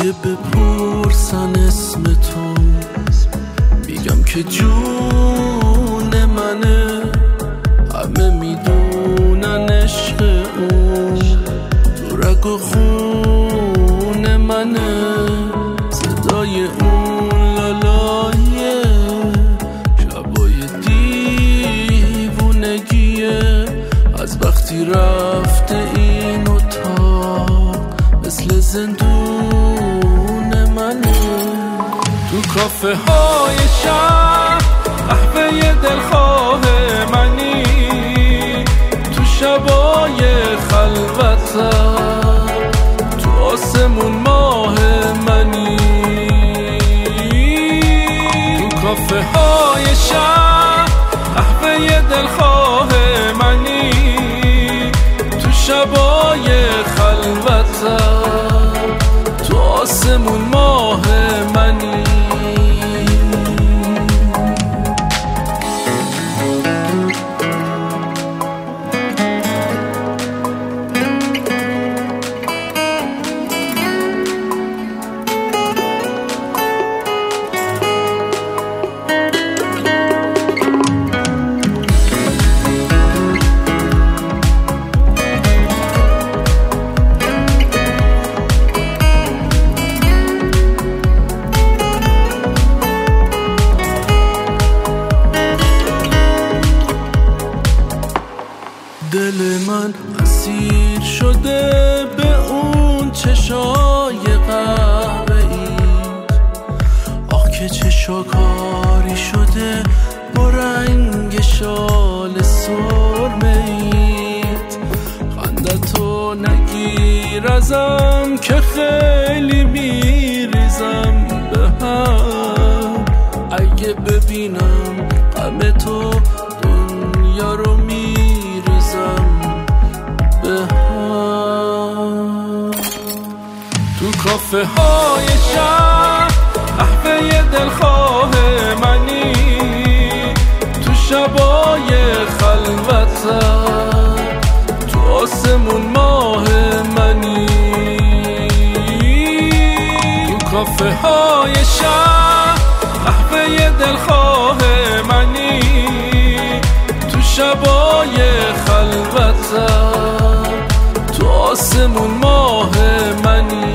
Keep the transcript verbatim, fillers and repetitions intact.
اگه بپرسن اسم تو میگم که جون منه، همه میدونن عشق اون تو رگ و خون منه. صدای اون لالایه شبای دیوونگیه، از وقتی رفته این اتاق مثل زندون منه. تو کافه های شهر قهوه دلخواه منی، تو شبای خلوتم تو آسمون ماه منی. تو کافه های شهر قهوه دلخواه منی، تو شبای خلوتم تو آسمون ماه منی. دل من اسیر شده به اون چشای قهوه‌ای، آه که چشاکاری شده با رنگ شال سرمه‌ایت. خندتو نگیر ازم که خیلی میریزم به هم، اگه ببینم غم تو دنیا رو میریزم به هم. تو کافه های شهر قهوه دلخواه منی، تو شبای خلوتم تو آسمون ماه منی. تو کافه های شهر قهوه دلخواه منی، تو شبای خلوتم تو آسمون ماه منی.